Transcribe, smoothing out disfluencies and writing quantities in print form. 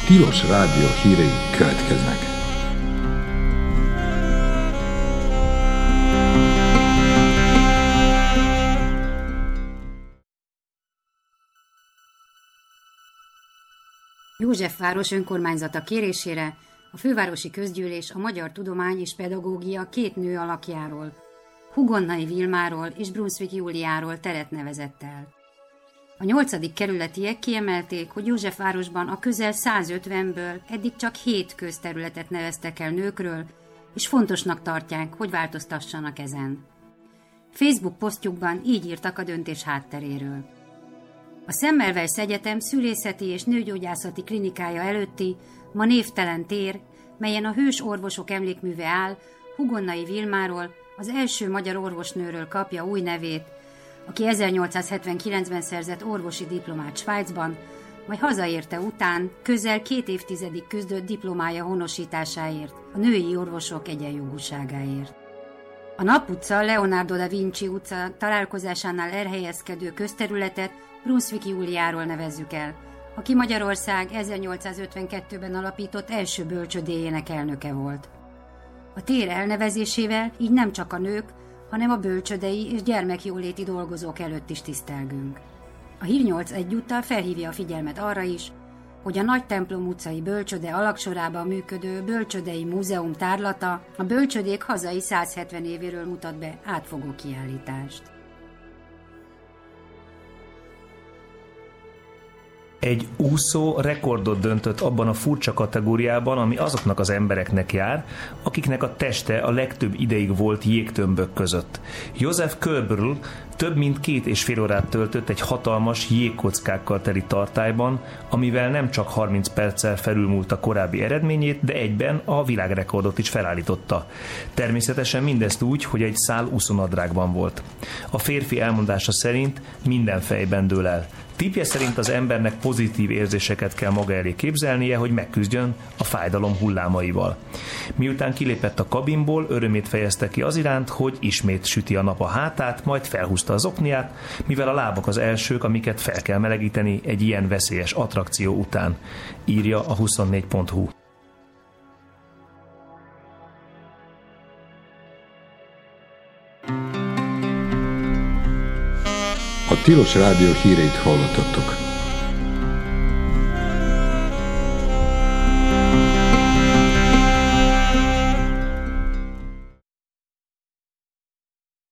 Tilos Rádió hírei következnek. Józsefváros önkormányzata kérésére a fővárosi közgyűlés a magyar tudomány és pedagógia két nő alakjáról, Hugonnai Vilmáról és Brunswick Júliáról teret nevezett el. A 8. kerületiek kiemelték, hogy Józsefvárosban a közel 150-ből eddig csak 7 közterületet neveztek el nőkről, és fontosnak tartják, hogy változtassanak ezen. Facebook posztjukban így írtak a döntés hátteréről. A Semmelweis Egyetem szülészeti és nőgyógyászati klinikája előtti, ma névtelen tér, melyen a hős orvosok emlékműve áll, Hugonnai Vilmáról, az első magyar orvosnőről kapja új nevét, aki 1879-ben szerzett orvosi diplomát Svájcban, majd hazaérte után közel 2 évtizedig küzdött diplomája honosításáért, a női orvosok egyenjogúságáért. A Nap utca, Leonardo da Vinci utca találkozásánál elhelyezkedő közterületet Brunswick Júliáról nevezzük el, aki Magyarország 1852-ben alapított első bölcsődéjének elnöke volt. A tér elnevezésével így nem csak a nők, hanem a bölcsődei és gyermekjóléti dolgozók előtt is tisztelgünk. A Hír 8 egyúttal felhívja a figyelmet arra is, hogy a Nagytemplom utcai bölcsöde alagsorában működő Bölcsődei Múzeum tárlata a bölcsödék hazai 170 évéről mutat be átfogó kiállítást. Egy úszó rekordot döntött abban a furcsa kategóriában, ami azoknak az embereknek jár, akiknek a teste a legtöbb ideig volt jégtömbök között. Josef Köberl több mint 2,5 órát töltött egy hatalmas jégkockákkal teli tartályban, amivel nem csak 30 perccel felülmúlt korábbi eredményét, de egyben a világrekordot is felállította. Természetesen mindezt úgy, hogy egy szál úszónadrágban volt. A férfi elmondása szerint minden fejben dől el. Tippje szerint az embernek pozitív érzéseket kell maga elé képzelnie, hogy megküzdjön a fájdalom hullámaival. Miután kilépett a kabinból, örömét fejezte ki az iránt, hogy ismét süti a nap a hátát, majd felhúzta az okniát, mivel a lábak az elsők, amiket fel kell melegíteni egy ilyen veszélyes attrakció után, írja a 24.hu. A Tilos Rádió híreit hallottattok.